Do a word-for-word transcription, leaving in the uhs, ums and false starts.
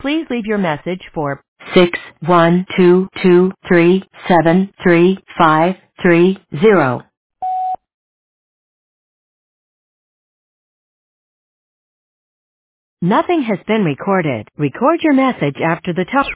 Please leave your message for six one two two three seven three five three zero. Nothing has been recorded. Record your message after the tone.